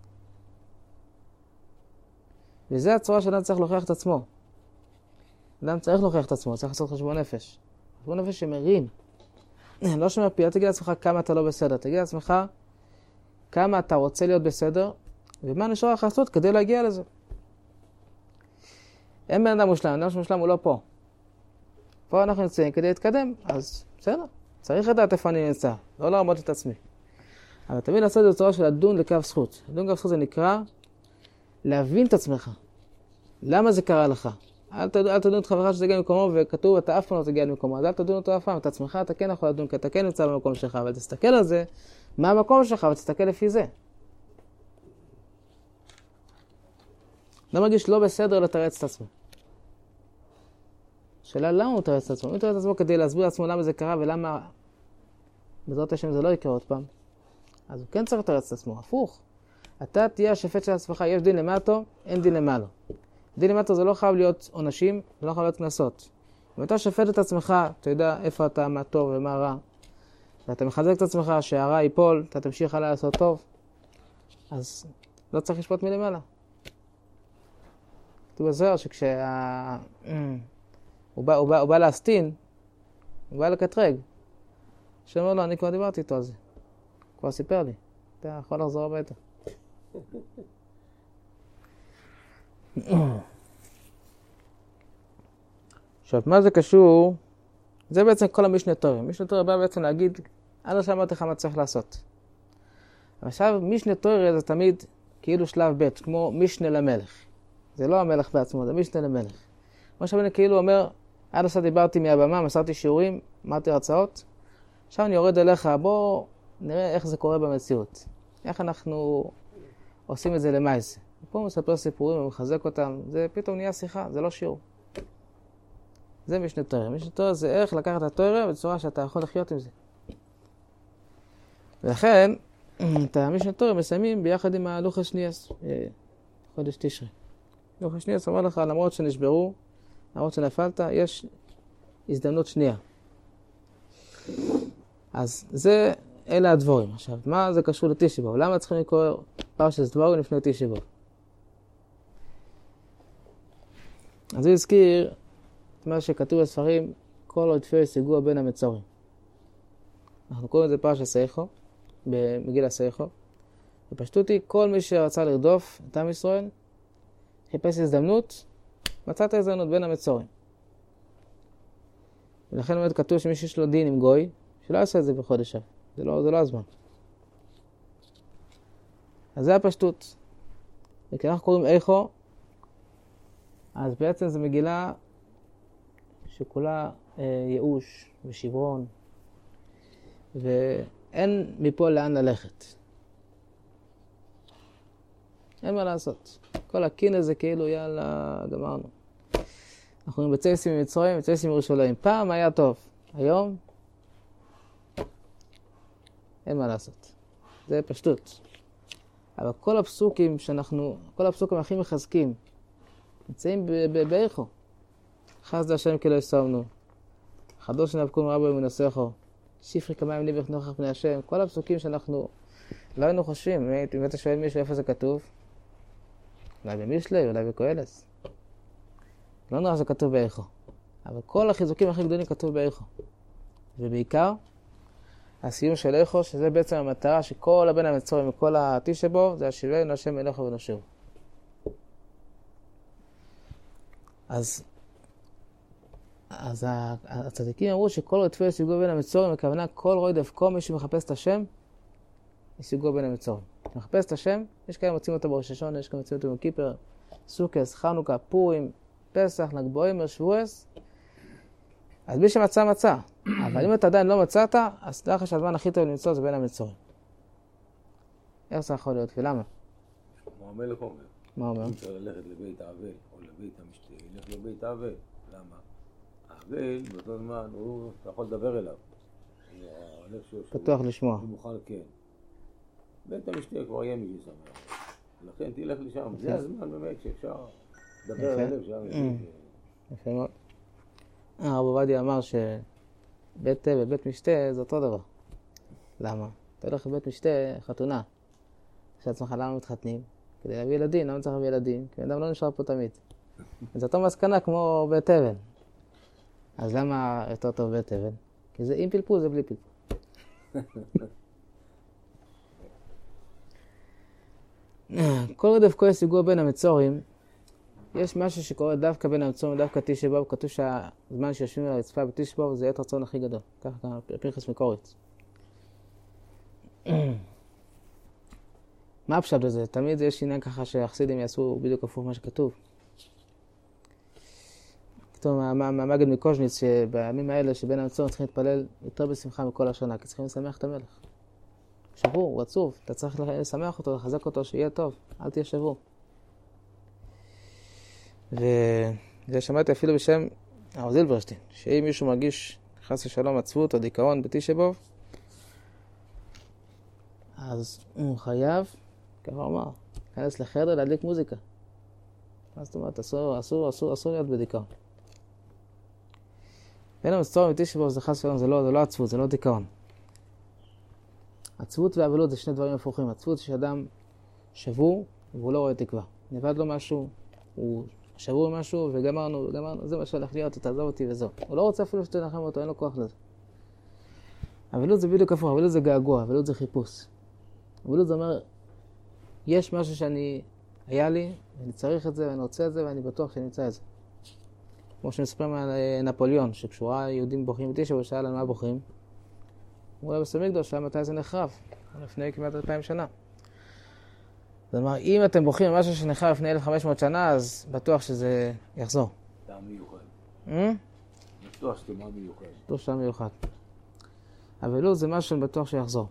וזה הצורה שאדם צריך להוכיח את עצמו. אדם צריך להוכיח את עצמו, צריך לעשות חשבון נפש. חשבון נפש שמרים. לא שמפיל, תגיד לעצמך כמה אתה לא בסדר. תגיד לעצמך כמה אתה רוצה להיות בסדר, ומה נשאר לך לעשות כדי להגיע לזה. אין בן אדם מושלם, אדם שמושלם הוא לא פה. פה אנחנו נמצאים כדי להתקדם, אז בסדר. צריך לדעת איפה אני נמצא, לא לרמות את עצמי. אבל תמיד לעשות את זה בצורה של לדון לקו זכות. לדון לקו זכות זה נקרא להבין את עצמך. למה זה קרה לך? אל תדון את חברך שזה יגיע למקומו, וכתוב אתה אף פעם לא תגיע למקומו, אז אל תדון אותו אף פעם, את עצמך אתה כן יכול לדון, כי אתה כן נמצא במקום שלך, אבל תסתכל על זה, מה המקום שלך, ותסתכל לפי זה. לא מרגיש לא בסדר לתרץ את עצמו. שאלה למה הוא תרץ את עצמו? הוא תרץ את עצמו כדי להסביר לעצמו למה זה קרה, ולמה בעזרת השם זה לא יקרה עוד פעם. אז הוא כן צריך לתרץ את עצמו, הפוך. אתה תהיה השפט של עצמך, יש דין למטו, אין דין למעלו. דין למטו זה לא חייב להיות עונשים, זה לא חייב להיות קנסות. אם אתה שפט את עצמך, אתה יודע איפה אתה, מה טוב ומה רע, ואתה מחזק את עצמך שהרע ייפול, אתה תמשיך עליי לעשות טוב, אז לא צריך לשפוט מלמעלה. כתוב בזוהר הוא בא להסטין, הוא בא לקטרג, שאומר לו, אני כבר דיברתי איתו על זה, כבר סיפר לי, אתה יכול לחזור הביתה. עכשיו, מה זה קשור? זה בעצם כל המשנה תורה. משנה תורה בא בעצם להגיד, עד עכשיו אמרתי לך מה צריך לעשות. עכשיו, משנה תורה זה תמיד כאילו שלב ב', כמו משנה למלך. זה לא המלך בעצמו, זה משנה למלך. כמו שאני כאילו אומר, עד עכשיו דיברתי מהבמה, מסרתי שיעורים, אמרתי הרצאות. עכשיו אני יורד אליך, בוא נראה איך זה קורה במציאות. איך אנחנו עושים את זה למעשה. פה הוא מספר סיפורים ומחזק אותם, זה פתאום נהיה שיחה, זה לא שיעור. זה משנה תורה. משנה תורה זה איך לקחת את התורה בצורה שאתה יכול לחיות עם זה. ולכן, את המשנה תורה מסיימים ביחד עם הלוח שניאס, חודש תשרי. לוח שניאס אומר לך, למרות שנשברו, למרות שנפלת, יש הזדמנות שנייה. אז זה אלה הדבורים. עכשיו, מה זה קשור לתשע באב? למה צריכים לקרוא פרשת דבורים לפני תשע באב? אז הוא הזכיר את מה שכתוב בספרים, כל עוד תפארת יגוע בין המצורים. אנחנו קוראים את זה פרשת סייחו, במגילה סייחו. בפשטות היא, כל מי שרצה לרדוף את עם ישראל, חיפש הזדמנות, מצא את ההזדמנות בין המצורים. ולכן באמת כתוב שמי שיש לו דין עם גוי, שלא יעשה את זה בחודש אב. זה לא הזמן. אז זה הפשטות. וכשאנחנו קוראים איכו, אז בעצם זו מגילה שכולה ייאוש ושברון, ואין מפה לאן ללכת. אין מה לעשות. כל הקין הזה כאילו יאללה, גמרנו. אנחנו בצייסים ממצרים, בצייסים ירושלים. פעם היה טוב, היום אין מה לעשות. זה פשטות. אבל כל הפסוקים הכי מחזקים, נמצאים באיכו. חסד השם כי לא יסומנו. חדוש נאבקו מרבו ומנסחו. שפרי כמיים ליבך נוכח פני השם. כל הפסוקים שאנחנו לא היינו חושבים. אם אתה שואל מישהו איפה זה כתוב, אולי במשלי, אולי בקהלת. לא נראה שזה כתוב באיכו. אבל כל החיזוקים הכי גדולים כתוב באיכו. ובעיקר, הסיום של איכו, שזה בעצם המטרה שכל הבן המצורים וכל העתיד שבו, זה השיבנו השם אליך ונשאר. אז הצדיקים אמרו שכל רודפי ישיגו בין המצורים, הכוונה כל רואי דווקא מי שמחפש את השם, ישיגו בין המצורים. מחפש את השם, יש כאלה מוצאים אותו בראש השונה, יש כאלה מוצאים אותו בכיפר, סוכס, חנוכה, פורים, פסח, ל"ג בעומר, שבועס. אז מי שמצא, מצא. אבל אם אתה עדיין לא מצאת, אז תדע לך שהזמן הכי טוב למצוא זה בין המצורים. איך זה יכול להיות? ולמה?
מה המלך אומר?
מה אומר?
אם צריך ללכת לבית האבל או לבית המשתה, ילך לבית האבל. למה? האבל, באותו זמן, אתה יכול לדבר אליו.
פתוח לשמוע.
הוא מוכן, כן. בית המשתה כבר יהיה מישהו שמח. לכן תלך לשם. זה הזמן באמת שאפשר לדבר אליו שם.
יפה מאוד. הרב עובדיה אמר שבית תה ובית משתה זה אותו דבר. למה? אתה הולך לבית משתה, חתונה. כשאצלך למה מתחתנים? כדי להביא ילדים, למה צריך להביא ילדים? כי אדם לא נשאר פה תמיד. זה אותו מסקנה כמו בית אבן. אז למה יותר טוב בית אבן? כי זה עם פלפול, זה בלי פלפול. כל רדף כועס יגוע בין המצורים, יש משהו שקורה דווקא בין המצורים, דווקא תשע באב, כתוב שהזמן שיושבים על הרצפה בתשע באב זה עת רצון הכי גדול. ככה פנחס מקוריץ. מה הפשט בזה? תמיד יש עניין ככה שהחסידים יעשו בדיוק הפוך מה שכתוב. כתוב מהמגד מקוז'ניץ שבימים האלה שבין המצורים צריכים להתפלל יותר בשמחה מכל השנה, כי צריכים לשמח את המלך. שבור, הוא עצוב, אתה צריך לשמח אותו, לחזק אותו, שיהיה טוב, אל תהיה שבור. וזה שמעתי אפילו בשם הרב זילברשטיין, שאם מישהו מרגיש חס ושלום עצבות או דיכאון בתשע באב, אז הוא חייב, ככה אמר, להיכנס לחדר להדליק מוזיקה. מה זאת אומרת, אסור להיות בדיכאון. בין המצורים בתשע באב זה חס ושלום, זה לא עצבות, זה לא דיכאון. עצבות ואבלות זה שני דברים הפוכים. עצבות זה שאדם שבור והוא לא רואה תקווה. נבד לו משהו, הוא שבור משהו וגמרנו, זה מה שהולך להיות, תעזוב אותי וזהו. הוא לא רוצה אפילו שתנחם אותו, אין לו כוח לזה. אבלות זה בדיוק הפוך, אבלות זה געגוע, אבלות זה חיפוש. אבלות זה אומר, יש משהו היה לי, ואני צריך את זה, ואני רוצה את זה, ואני בטוח שאני אמצא את זה. כמו שמספרים על נפוליאון, שכשורה יהודים בוכים בתשע, הוא שאל על מה בוכים. הוא רואה בסמיקדוש, שהיה מתי זה נחרב, לפני כמעט 2000 שנה. זאת אומרת, אם אתם בוכים על משהו שנחרב לפני 1500 שנה, אז בטוח שזה יחזור.
טעם מיוחד. בטוח שזה טעם מיוחד.
בטוח שזה מיוחד. אבל לא, זה משהו שאני בטוח שיחזור.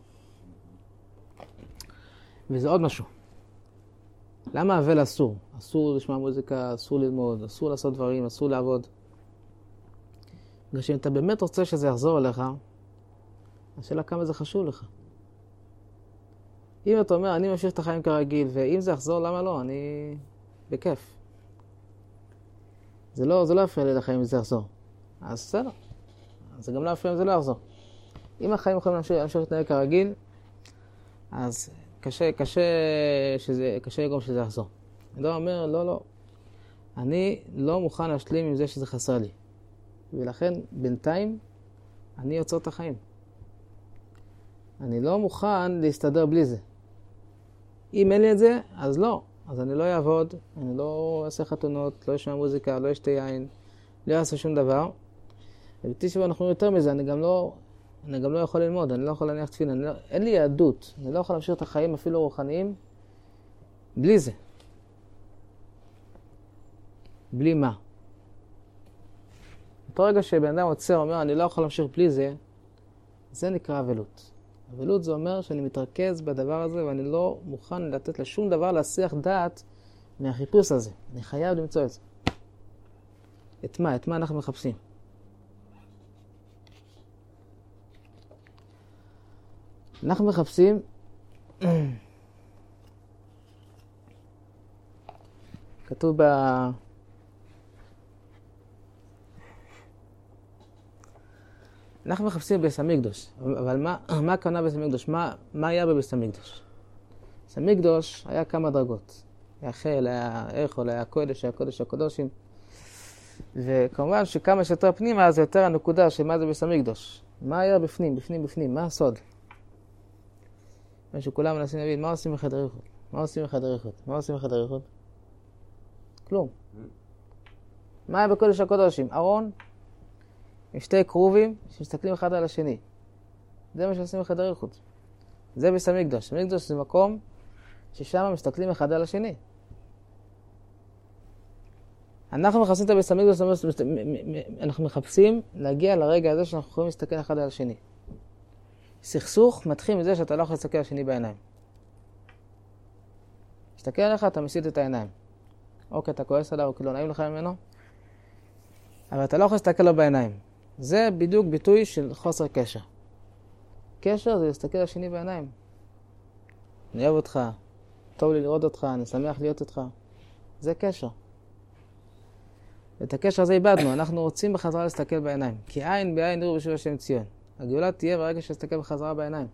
וזה עוד משהו. למה אבל אסור? אסור לשמוע מוזיקה, אסור ללמוד, אסור לעשות דברים, אסור לעבוד. בגלל שאם אתה באמת רוצה שזה יחזור אליך, השאלה כמה זה חשוב לך. אם אתה אומר, אני ממשיך את החיים כרגיל, ואם זה יחזור, למה לא? אני בכיף. זה לא יפריע לי לחיים אם זה יחזור. אז בסדר. זה גם לא יפריע אם זה לא יחזור. אם החיים יכולים להמשיך להתנהג כרגיל, אז קשה לגרום שזה יחזור. אדם אומר, לא. אני לא מוכן להשלים עם זה שזה חסר לי. ולכן, בינתיים, אני יוצר את החיים. אני לא מוכן להסתדר בלי זה. אם אין לי את זה, אז לא. אז אני לא אעבוד, אני לא אעשה חתונות, לא אשמע מוזיקה, לא אשתה יין, לא אעשה שום דבר. ובתשע אנחנו יותר מזה, אני גם לא יכול ללמוד, אני לא יכול להניח תפילין, אין לי יהדות, אני לא יכול להמשיך את החיים אפילו רוחניים בלי זה. בלי מה? אותו רגע שבן אדם עוצר, אומר, אני לא יכול להמשיך בלי זה, זה נקרא אבלות. אבלות זה אומר שאני מתרכז בדבר הזה, ואני לא מוכן לתת לשום דבר להסיח דעת מהחיפוש הזה. אני חייב למצוא את זה. את מה אנחנו מחפשים? אנחנו מחפשים כתוב אנחנו מחפשים בבית המקדש, אבל מה הכוונה בבית המקדש? מה היה בבית המקדש? בבית המקדש היה כמה דרגות. היה חיל, היה איכול, היה קודש, היה קודש הקודשים. וכמובן שכמה שיותר פנימה זה יותר הנקודה של מה זה בית המקדש. מה היה בפנים, מה הסוד? שכולם מנסים להבין, מה עושים בחדר איחוד? כלום. מה היה בקודש הקודשים? ארון עם שתי קרובים שמסתכלים אחד על השני. זה מה שעושים בחדר איחוד. זה בית המקדש. המקדש זה מקום ששם מסתכלים אחד על השני. אנחנו מחפשים את בית המקדש, אנחנו מחפשים להגיע לרגע הזה שאנחנו יכולים להסתכל אחד על השני. סכסוך מתחיל מזה שאתה לא יכול להסתכל על השני בעיניים. תסתכל עליך, אתה מסיט את העיניים. אוקיי, אתה כועס עליו, או כי לא נעים לך ממנו, אבל אתה לא יכול להסתכל לו בעיניים. זה בדיוק ביטוי של חוסר קשר. קשר זה להסתכל על השני בעיניים. אני אוהב אותך, טוב לי לראות אותך, אני שמח להיות איתך. זה קשר. את הקשר הזה איבדנו, אנחנו רוצים בחזרה להסתכל בעיניים. כי עין בעין יראו בשוב השם ציון. הגאולה תהיה ברגע שנסתכל בחזרה בעיניים.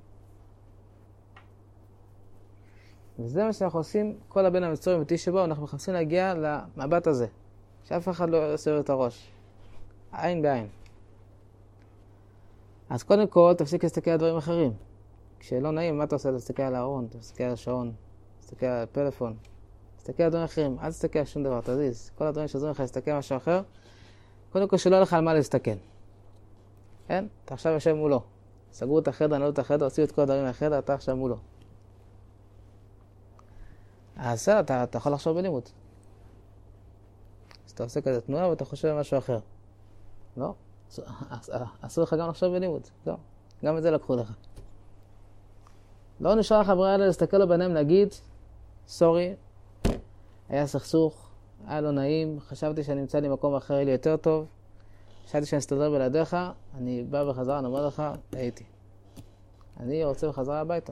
וזה מה שאנחנו עושים כל הבין המצורים בתשע באב, אנחנו מחפשים להגיע למבט הזה. שאף אחד לא יסיר את הראש. עין בעין. אז קודם כל תפסיק להסתכל על דברים אחרים. כשלא נעים, מה אתה עושה? תסתכל על הארון, תסתכל על השעון, תסתכל על הפלאפון, תסתכל על דברים אחרים, אל תסתכל על שום דבר, תזיז. כל הדברים שעזרים לך להסתכל על משהו אחר, קודם כל שלא לך על מה להסתכל. כן? אתה עכשיו יושב מולו. סגרו את החדר, נעלו את החדר, עשו את כל הדברים מהחדר, אתה עכשיו מולו. אז אתה יכול לחשוב בלימוד. אז אתה עושה כזה תנועה ואתה חושב על משהו אחר. לא? אסור לך גם לחשוב בלימוד. לא. גם את זה לקחו לך. לא נשאר לך ברירה להסתכל לו בעיניים להגיד, סורי, היה סכסוך, היה לא נעים, חשבתי שאני נמצא לי מקום אחר, לי יותר טוב, חשבתי שאני אסתדר בלעדיך, אני בא בחזרה, אני אומר לך, הייתי. אני רוצה בחזרה הביתה.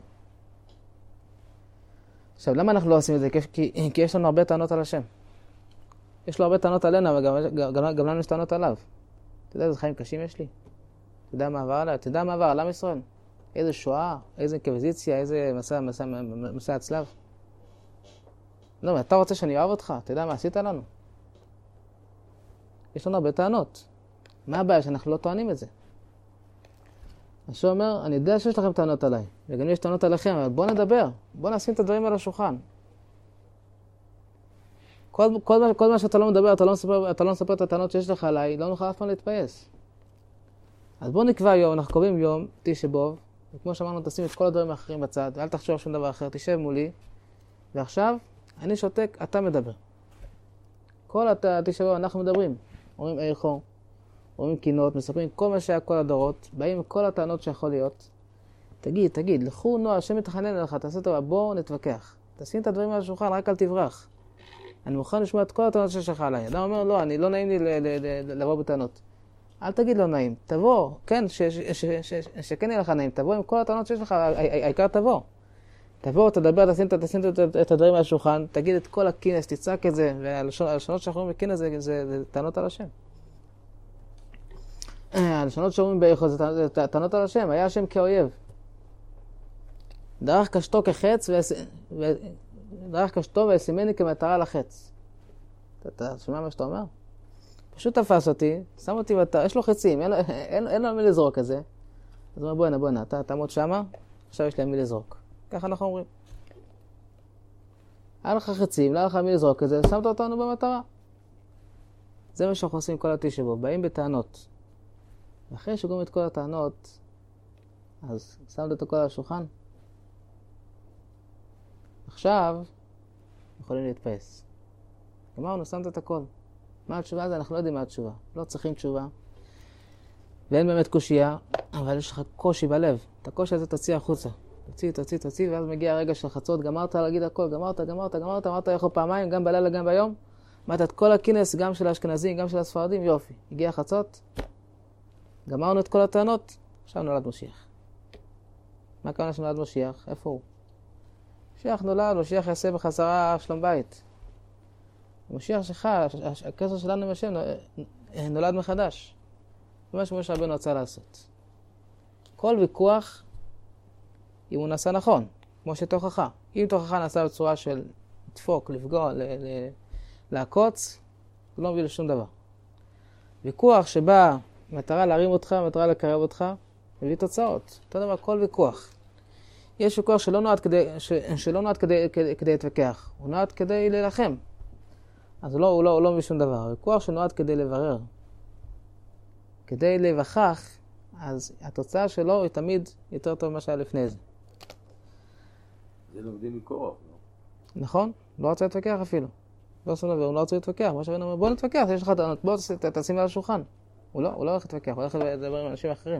עכשיו, למה אנחנו לא עושים את זה? כי יש לנו הרבה טענות על השם. יש לו הרבה טענות עלינו, אבל גם לנו יש טענות עליו. אתה יודע איזה חיים קשים יש לי? אתה יודע מה עבר עליי? אתה יודע מה עבר על עם ישראל? איזה שואה, איזה אינקוויזיציה, איזה מסע הצלב. לא, אתה רוצה שאני אוהב אותך? אתה יודע מה עשית לנו? יש לנו הרבה טענות. מה הבעיה שאנחנו לא טוענים את זה? השם אומר, אני יודע שיש לכם טענות עליי, וגם יש טענות עליכם, אבל בוא נדבר, בוא נשים את הדברים על השולחן. כל מה שאתה לא מדבר, אתה לא מספר את הטענות שיש לך עליי, לא נוכל אף פעם להתפייס. אז בוא נקבע יום, אנחנו קובעים יום, תשע באב, וכמו שאמרנו, תשים את כל הדברים האחרים בצד, ואל תחשוב שום דבר אחר, תשב מולי, ועכשיו אני שותק, אתה מדבר. כל תשע באב אנחנו מדברים, אומרים איכו, אומרים קינות, מספרים כל מה שהיה כל הדורות, באים כל הטענות שיכול להיות. תגיד, לכו נוע, השם מתחנן אליך, תעשה טובה, בוא נתווכח. תשים את הדברים על השולחן, רק אל תברח. אני מוכן לשמוע את כל הטענות שיש לך עליי. אדם אומר, לא, אני לא נעים לי לבוא בטענות. אל תגיד לא נעים, תבוא, כן, שכן יהיה לך נעים, תבוא עם כל הטענות שיש לך, העיקר תבוא. תבוא, תדבר, תשים את הדברים על השולחן, תגיד את כל הכינס, תצעק את זה, והלשונות שאנחנו אומרים בכינס זה טענות על השם. הלשונות שאומרים באיכות זה טענות על השם, היה השם כאויב. דרך קשתו כחץ, דרך קשתו וישימני כמטרה לחץ. אתה שומע מה שאתה אומר? פשוט תפס אותי, שם אותי בתא, יש לו חצים, אין לו מי לזרוק את זה. אז הוא אומר בואנה, אתה תעמוד שמה, עכשיו יש להם מי לזרוק. ככה אנחנו אומרים. היה לך חצים, לא היה לך מי לזרוק את זה, שמת אותנו במטרה. זה מה שאנחנו עושים כל התשבו, באים בטענות. ואחרי שגורמים את כל הטענות, אז שמת את הכל על השולחן. עכשיו, יכולים להתפייס. אמרנו, שמת את הכל. מה התשובה הזה? אנחנו לא יודעים מה התשובה. לא צריכים תשובה. ואין באמת קושייה, אבל יש לך קושי בלב. את הקושי הזה תוציא החוצה. תוציא, ואז מגיע הרגע של חצות, גמרת להגיד הכל, אמרת יכול פעמיים, גם בלילה, גם ביום. אמרת את כל הכינס, גם של האשכנזים, גם של הספרדים, יופי. הגיע חצות, גמרנו את כל הטענות, עכשיו נולד משיח. מה הכוונה שנולד משיח? איפה הוא? משיח נולד, משיח יעשה בחזרה שלום בית. משיח שלך, הקשר שלנו עם השם נולד מחדש. זה מה שמשה רבנו רצה לעשות. כל ויכוח, אם הוא נעשה נכון, כמו שתוכחה. אם תוכחה נעשה בצורה של דפוק, לפגוע, לעקוץ, הוא לא מביא לשום דבר. ויכוח שבא מטרה להרים אותך, מטרה לקרב אותך, מביא תוצאות. אותו דבר, כל ויכוח. יש ויכוח שלא נועד כדי להתווכח, הוא נועד כדי להילחם. אז הוא לא מביא שום דבר. ויכוח שנועד כדי לברר, כדי להיווכח, אז התוצאה שלו היא תמיד יותר טוב ממה שהיה לפני זה.
זה לומדים מקורח, לא?
נכון? לא רוצה להתווכח אפילו. לא עושה דבר, הוא לא רוצה להתווכח. מה שרבנו אומר, בוא נתווכח, יש לך טענות, בוא תשים על השולחן. הוא לא הולך להתווכח, הוא הולך לדבר עם אנשים אחרים.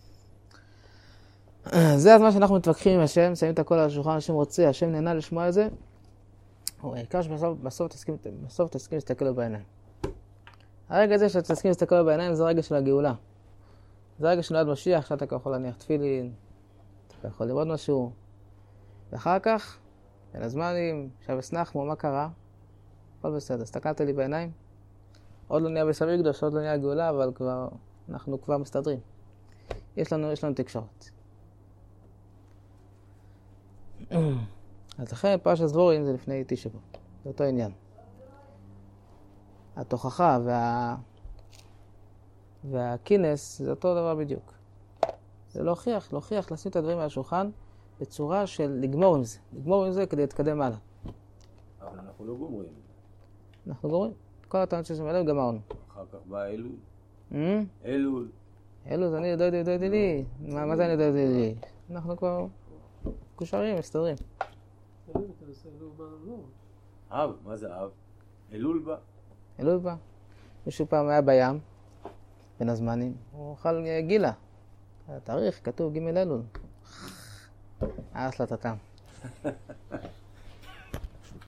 זה הזמן שאנחנו מתווכחים עם השם, שמים את הכל על השולחן, השם רוצה, השם נהנה לשמוע את זה. הוא העיקר שבסוף תסכים להסתכל לו בעיניים. הרגע הזה שאתה תסכים להסתכל לו בעיניים זה הרגע של הגאולה. זה הרגע שנולד משיח, שאתה יכול להניח תפילין, אתה יכול לראות משהו. ואחר כך, בין הזמנים, שבס נחמו, מה קרה? הכל בסדר, הסתכלת לי בעיניים. עוד לא נהיה בסביר קדוש, עוד לא נהיה גאולה, אבל אנחנו כבר מסתדרים. יש לנו תקשורת. אז לכן פרשת דבורים זה לפני תשבו. זה אותו עניין. התוכחה והכינס זה אותו דבר בדיוק. זה להוכיח, לשים את הדברים על השולחן בצורה של לגמור עם זה כדי להתקדם הלאה.
אבל אנחנו לא גומרים.
אנחנו גומרים. כל הטענות שיש מלא גמרנו.
אחר כך בא אלול. אלול
זה אני יודעתי לי. מה זה אני יודעתי לי? אנחנו כבר קושרים, מסתדרים.
אב, מה זה אב? אלול בא. מישהו פעם היה בים, בין הזמנים, הוא אכל גילה. התאריך כתוב ג' אלול. ארס לטאטם.